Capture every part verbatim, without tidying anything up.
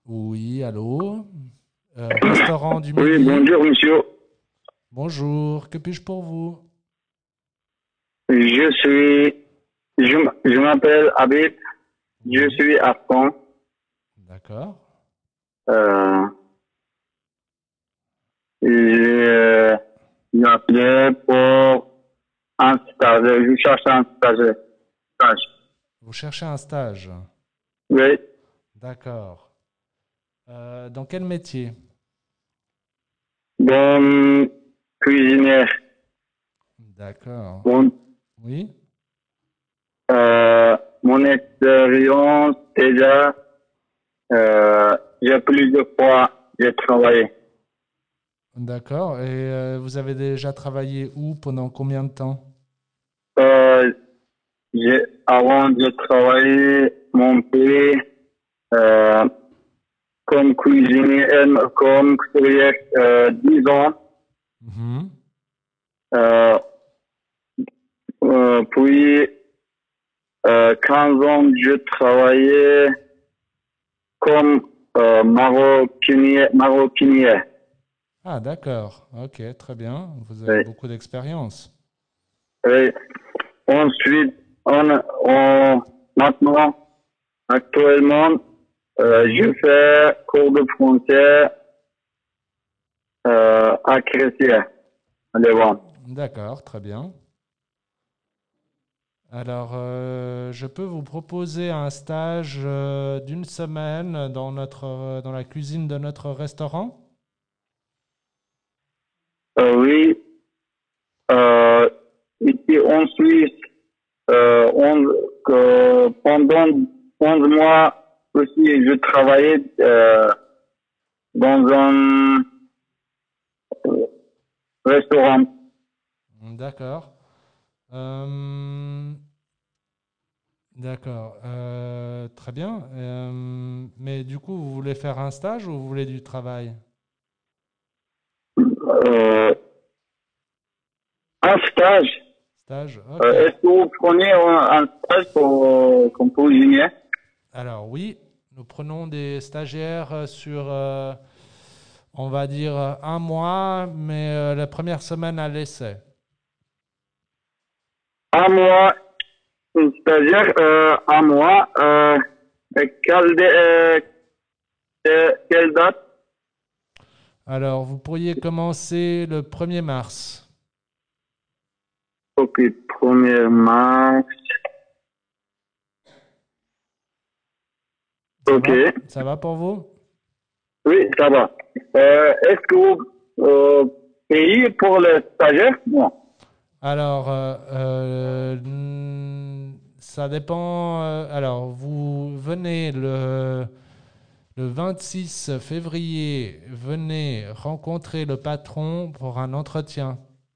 Oui, allô? Euh, restaurant du Oui, Midi. bonjour monsieur. Bonjour, que puis-je pour vous? Je suis, je, m- je m'appelle Habib. Je Oui, suis afghan. d'accord. Euh, et euh, j'ai appelé pour un stage. Je cherche un stage. stage. Vous cherchez un stage. Oui, D'accord. Euh, dans quel métier? bon cuisinier. D'accord. Bon, Oui, euh, mon expérience déjà, euh, j'ai plusieurs fois j'ai travaillé. d'accord. Et euh, vous avez déjà travaillé où pendant combien de temps? Euh, j'ai, avant de travailler mon pays, euh, comme cuisinier, euh, comme couturier, euh, dix ans. Mhm. Euh, euh, puis, euh, quinze ans, je travaillais comme euh, maroquinier. maroquinier. Ah, d'accord. Ok, très bien. Vous avez Oui. beaucoup d'expérience. Et ensuite, on, on, maintenant, actuellement, euh, je Mhm. fais cours de français euh, à Crécier, à Levant. D'accord, très bien. Alors, euh, je peux vous proposer un stage euh, d'une semaine dans notre, euh, dans la cuisine de notre restaurant. Euh, oui, euh, ici en Suisse, euh, on, que pendant onze mois aussi, je travaillais euh, dans un euh, restaurant. D'accord. Euh, d'accord. Euh, très bien. Euh, mais du coup, vous voulez faire un stage ou vous voulez du travail? Euh, un stage. Stage, Euh, ok. est-ce que vous prenez un, un stage pour, euh, comme cuisinier? Alors oui, nous prenons des stagiaires euh, sur, euh, on va dire, euh, un mois, mais euh, la première semaine à l'essai. Un mois, une stagiaire, euh, un mois. Euh, et quelle, euh, euh, quelle date? Alors, vous pourriez commencer le premier mars. Ok, premier mars. Ça Ok. va? Ça va pour vous? Oui, ça va. Euh, est-ce que vous euh, payez pour les stagiaires? Non. Alors, euh, euh, hmm, ça dépend. euh, alors, vous venez le, le vingt-six février, venez rencontrer le patron pour un entretien.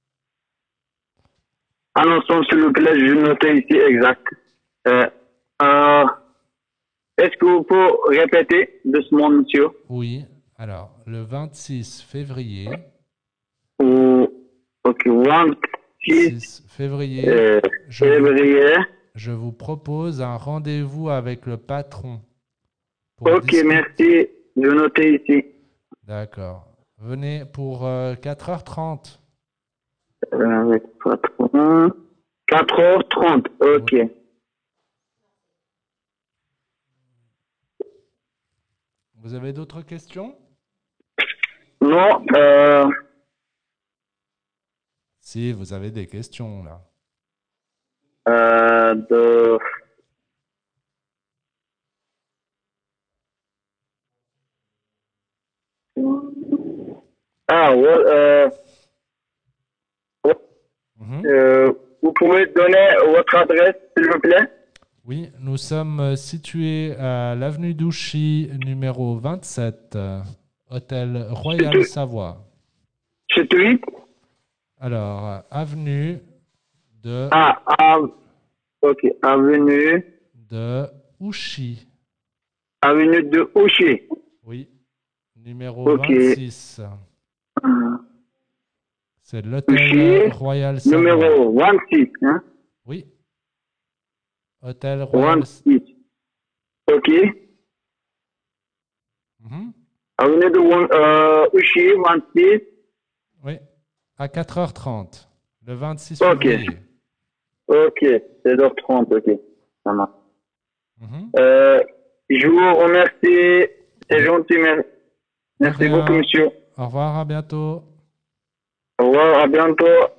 Un instant, s'il vous plaît, je note ici exact. Euh, euh, est-ce que vous pouvez répéter doucement, monsieur? Oui, alors, le vingt-six février, Ou, ok, vingt-six six février, euh, je vous, février. je vous propose un rendez-vous avec le patron pour Ok, discuter. merci. Je note ici. D'accord. Venez pour euh, quatre heures trente. Euh, avec patron. quatre heures trente. Oui. Ok. Vous avez d'autres questions? Non, euh, Si, vous avez des questions là. euh, de, ah, ouais, euh, ouais, Mhm. euh, vous pouvez donner votre adresse, s'il vous plaît? Oui, nous sommes euh, situés à l'avenue d'Ouchy, numéro vingt-sept, euh, hôtel C'est Royal tout, Savoie. c'est tout. Alors, euh, avenue de, Ah, ah, ok, avenue, de Ouchy. avenue de Ouchy. Oui, numéro Ok. vingt-six. Ah, C'est l'hôtel Ouchy, Royal Savoie. numéro vingt-six, hein? Oui, hôtel Royal. vingt-six. Ok. Avenue de euh, Ouchy, vingt-six. Oui, à quatre heures trente, le vingt-six Ok. février. Ok, seize heures trente, ok. Ça marche. Mhm. Euh, je vous remercie. C'est gentil, merci. De Merci beaucoup, rien. monsieur. Au revoir, à bientôt. Au revoir, à bientôt.